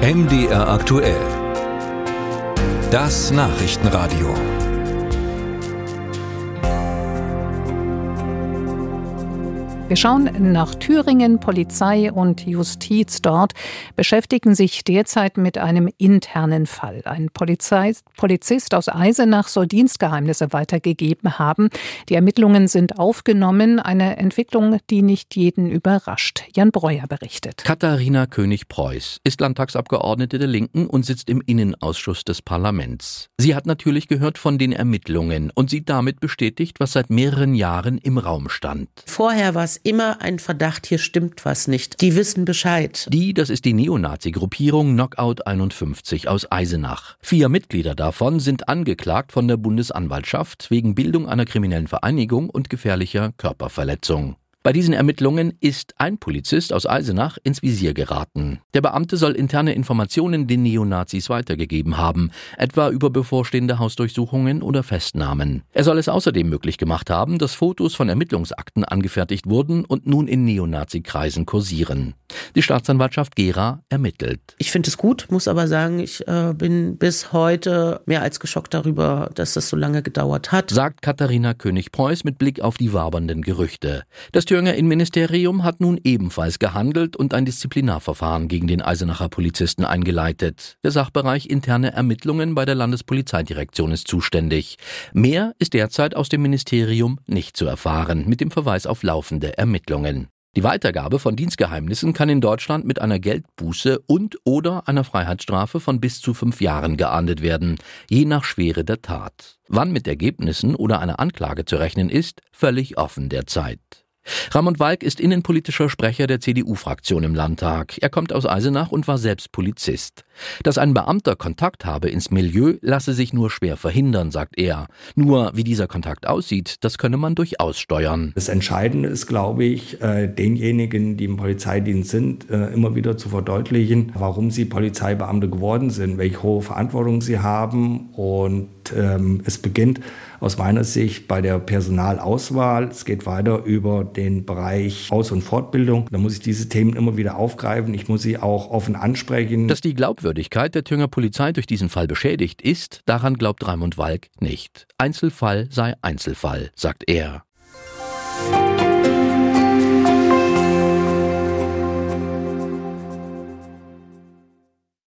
MDR aktuell. Das Nachrichtenradio. Wir schauen nach Thüringen. Polizei und Justiz dort beschäftigen sich derzeit mit einem internen Fall. Ein Polizist aus Eisenach soll Dienstgeheimnisse weitergegeben haben. Die Ermittlungen sind aufgenommen. Eine Entwicklung, die nicht jeden überrascht. Jan Breuer berichtet. Katharina König-Preuß ist Landtagsabgeordnete der Linken und sitzt im Innenausschuss des Parlaments. Sie hat natürlich gehört von den Ermittlungen und sieht damit bestätigt, was seit mehreren Jahren im Raum stand. Vorher war es immer ein Verdacht, hier stimmt was nicht. Die wissen Bescheid. Das ist die Neonazi-Gruppierung Knockout 51 aus Eisenach. 4 Mitglieder davon sind angeklagt von der Bundesanwaltschaft wegen Bildung einer kriminellen Vereinigung und gefährlicher Körperverletzung. Bei diesen Ermittlungen ist ein Polizist aus Eisenach ins Visier geraten. Der Beamte soll interne Informationen den Neonazis weitergegeben haben, etwa über bevorstehende Hausdurchsuchungen oder Festnahmen. Er soll es außerdem möglich gemacht haben, dass Fotos von Ermittlungsakten angefertigt wurden und nun in Neonazi-Kreisen kursieren. Die Staatsanwaltschaft Gera ermittelt. Ich finde es gut, muss aber sagen, ich bin bis heute mehr als geschockt darüber, dass das so lange gedauert hat. Sagt Katharina König-Preuß mit Blick auf die wabernden Gerüchte. Das Thüringer Innenministerium hat nun ebenfalls gehandelt und ein Disziplinarverfahren gegen den Eisenacher Polizisten eingeleitet. Der Sachbereich interne Ermittlungen bei der Landespolizeidirektion ist zuständig. Mehr ist derzeit aus dem Ministerium nicht zu erfahren, mit dem Verweis auf laufende Ermittlungen. Die Weitergabe von Dienstgeheimnissen kann in Deutschland mit einer Geldbuße und/oder einer Freiheitsstrafe von bis zu 5 Jahren geahndet werden, je nach Schwere der Tat. Wann mit Ergebnissen oder einer Anklage zu rechnen ist, völlig offen derzeit. Ramon Walk ist innenpolitischer Sprecher der CDU-Fraktion im Landtag. Er kommt aus Eisenach und war selbst Polizist. Dass ein Beamter Kontakt habe ins Milieu, lasse sich nur schwer verhindern, sagt er. Nur wie dieser Kontakt aussieht, das könne man durchaus steuern. Das Entscheidende ist, glaube ich, denjenigen, die im Polizeidienst sind, immer wieder zu verdeutlichen, warum sie Polizeibeamte geworden sind, welche hohe Verantwortung sie haben. Und es beginnt aus meiner Sicht bei der Personalauswahl. Es geht weiter über den Bereich Aus- und Fortbildung. Da muss ich diese Themen immer wieder aufgreifen. Ich muss sie auch offen ansprechen. Dass die Glaubwürdigkeit der Thüringer Polizei durch diesen Fall beschädigt ist, daran glaubt Ramon Walk nicht. Einzelfall sei Einzelfall, sagt er.